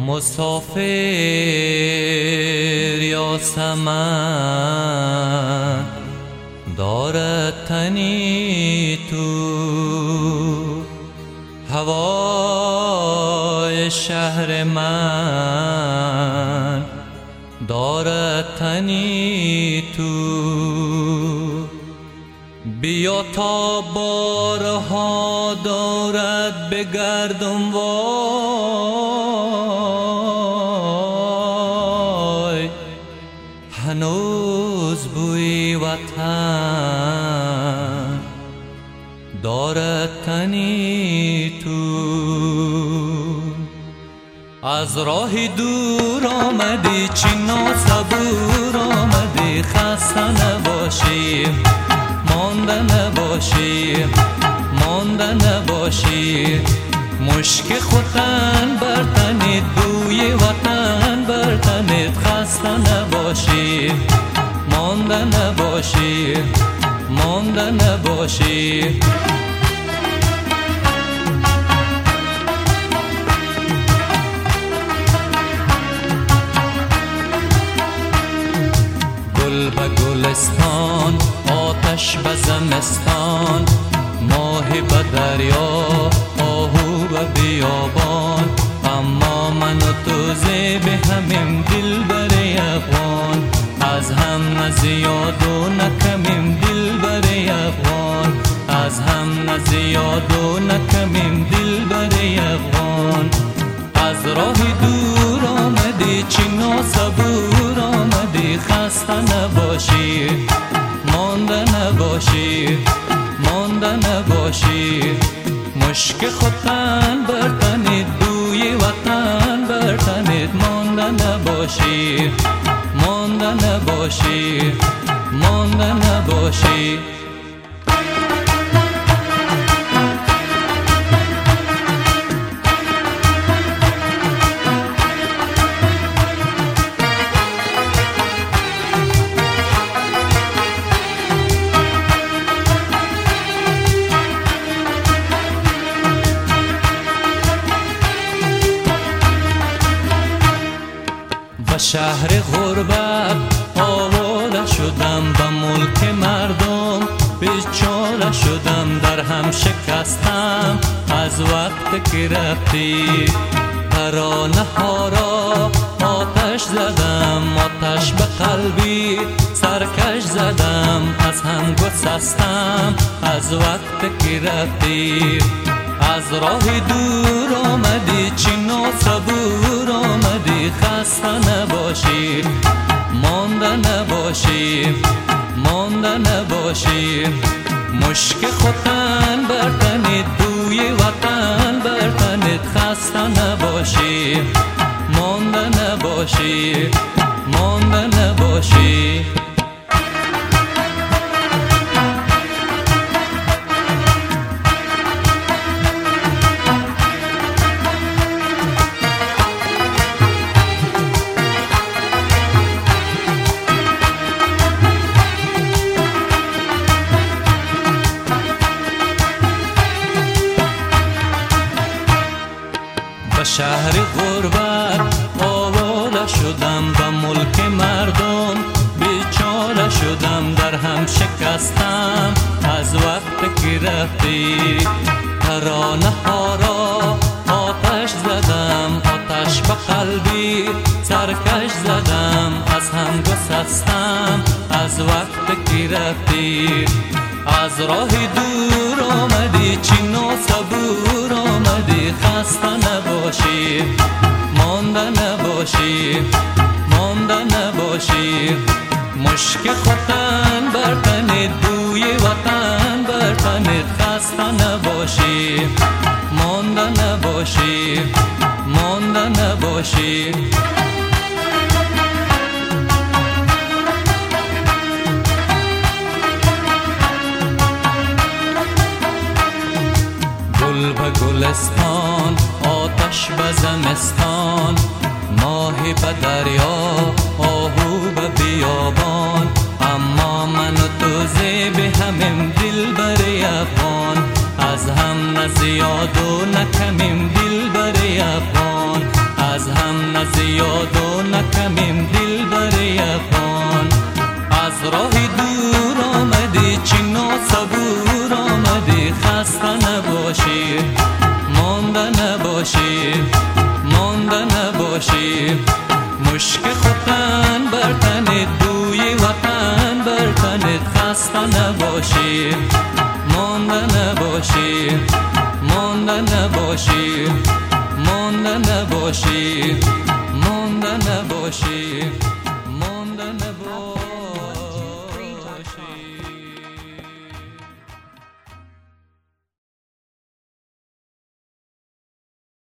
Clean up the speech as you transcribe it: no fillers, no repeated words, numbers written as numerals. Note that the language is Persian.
مسافر یا سمن دارد تنی تو، هوای شهر من دارد تنی تو. بیا تا بارها دارد بگردم وای، هنوز بوی وطن دارد تنی تو. از راه دور آمدی چی ناصبور آمدی، خسته نباشی مانده نباشی مانده نباشی، مشک خوتن بر تنت بوی وطن بر تنت، خسته نباشی مانده نباشی مانده نباشی. گل به گلستان آتش به زمستان، ماه به دریا آهو به بیابان، اما من و تو زیب همیم دل بر افغان، از هم نزیاد و نکمیم دل بر افغان، از هم نزیاد و نکمیم دل بر افغان. از راه دور آمدی چی ناصبور آمدی، خسته نباشی مانده نباشی مانده نباشی، مشک خوتن بر تنت بوی وطن بر تنت، مانده نباشی مانده نباشی مانده نباشی. شهر غربت آواره شدم، به ملک مردم بیچاره شدم، در هم شکستم از وقت که رفتی. ترانه ها را آتش زدم، آتش به قلبی سرکش زدم، از هم گسستم از وقت که رفتی. از راه دور آمدی چی ناصبور آمدی، خسته نباشی مانده نباشی مانده نباشی، مشک خوتن بر تنت بوی وطن بر تنت، خسته نباشی مانده نباشی مانده نباشی. به شهر غربت آواره شدم، به ملک مردم بیچاره شدم، در هم شکستم از وقت که رفتی. ترانه ها را آتش زدم، آتش به قلبی سرکش زدم، از هم گسستم از وقت که رفتی. از راه دور آمدی چی ناصبور آمدی، خسته نباشی مانده نباشی مانده نباشی، مشک خوتن بر تنت بوی وطن بر تنت، خسته نباشی مانده نباشی مانده نباشی. گل به گلستان آتش به زمستان، ماه به دریا آهو به بیابان، اما من و تو زیب همیم دل بر افغان، از هم نزیاد و نکمیم دل بر افغان، از هم نه زیاد و نه کمیم دل بر افغان. از راه دور آمدی چین و صبور آمدی، خسته نباشی مانده نباشی مانده نباشی. مشک خوتن بر تنت بوی وطن بر تنت، خسته نباشی مانده نباشی مانده نباشی مانده نباشی مانده نباشی مانده نباشی.